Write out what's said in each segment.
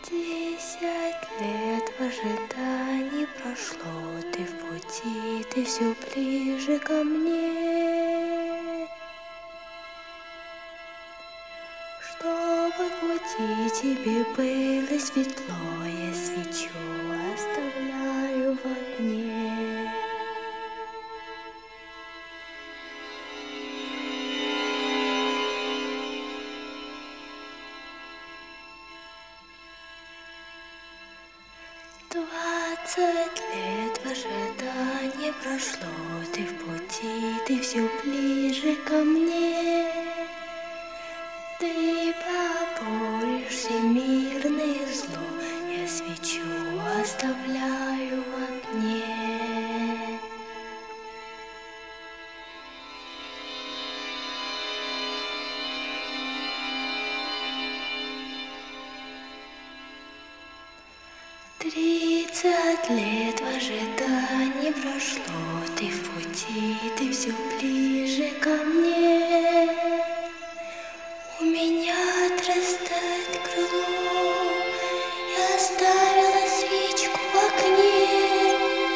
10 лет в ожидании прошло, ты в пути, ты все ближе ко мне. Чтобы в пути тебе было светло, я свечу оставляю в окне. Двадцать лет в ожидании прошло, ты в пути, ты все ближе ко мне. Ты поборешь всемирное зло, я свечу оставляю в окне. Тридцать лет в ожидании прошло, ты в пути, ты все ближе ко мне. У меня отрастает крыло, я оставила свечку в окне.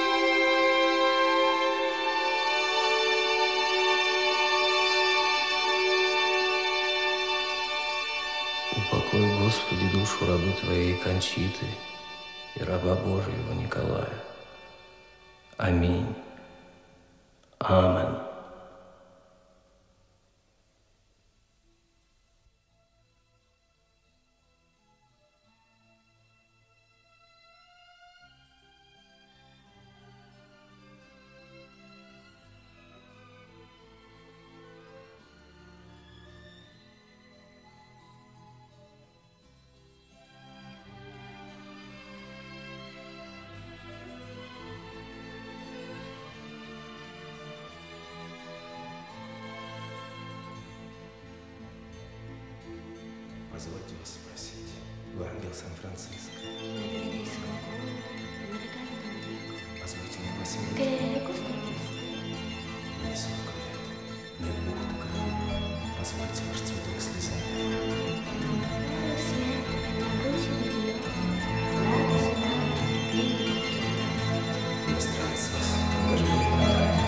Упокой, Господи, душу рабы Твоей Кончиты и раба Божьего Николая. Аминь. Амен. Позвольте вас спросить, вы ангел Сан-Франциско? Позвольте мне посмотреть. Мне 40 лет. Нет буквы крови. Позвольте ваш цветок слезами. Иностранец вас даже не понравится.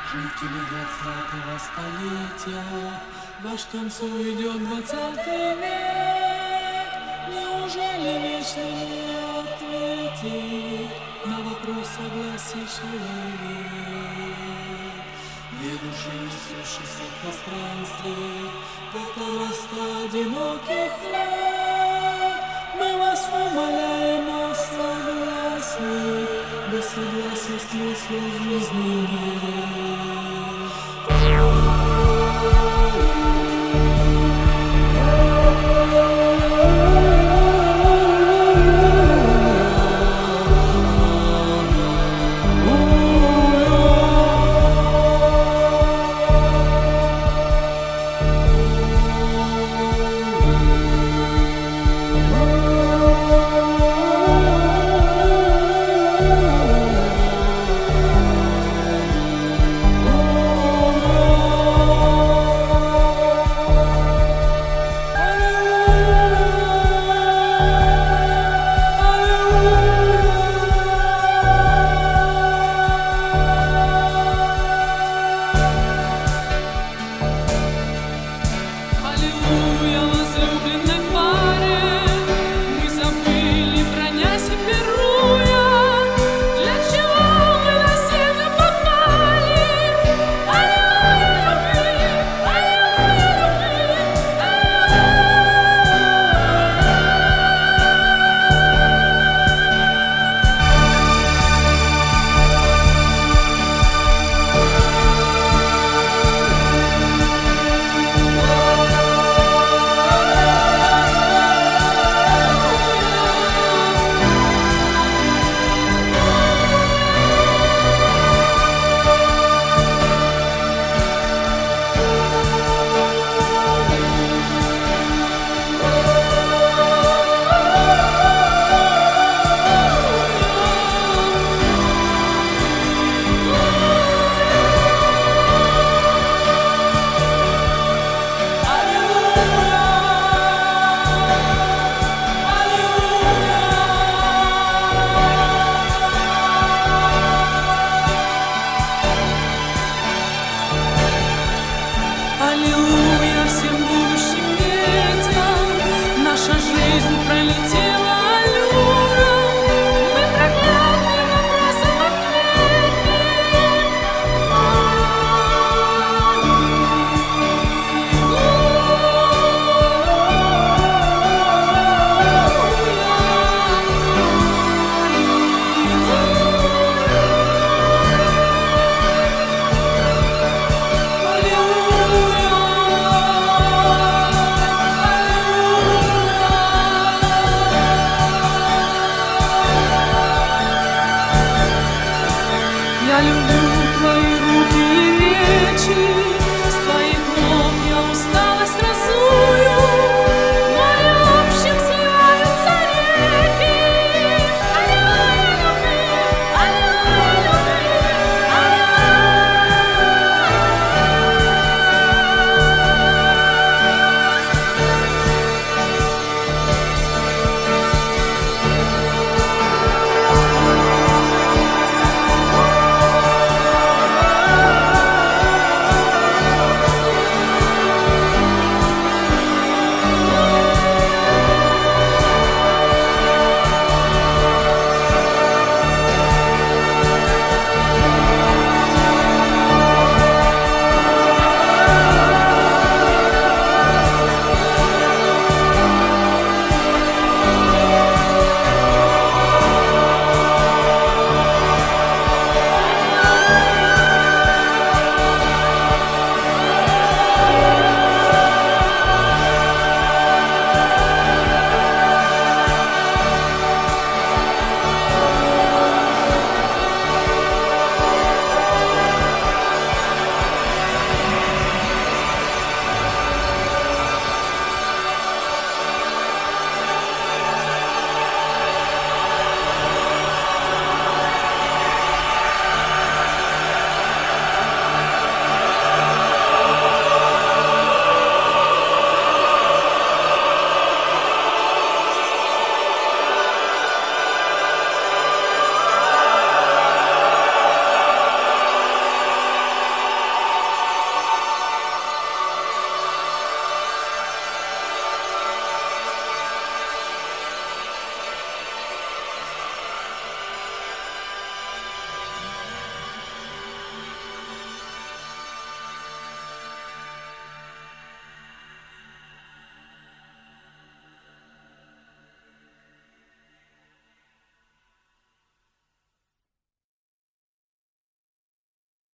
Жители 20-го столетия, ваш к концу идет 20-й век. Неужели вечный не ответит на вопрос согласия человек? Две души, несущиеся в пространстве, как-то раста одиноких лет. Мы вас умоляем о согласии, без согласия смысла жизни нет.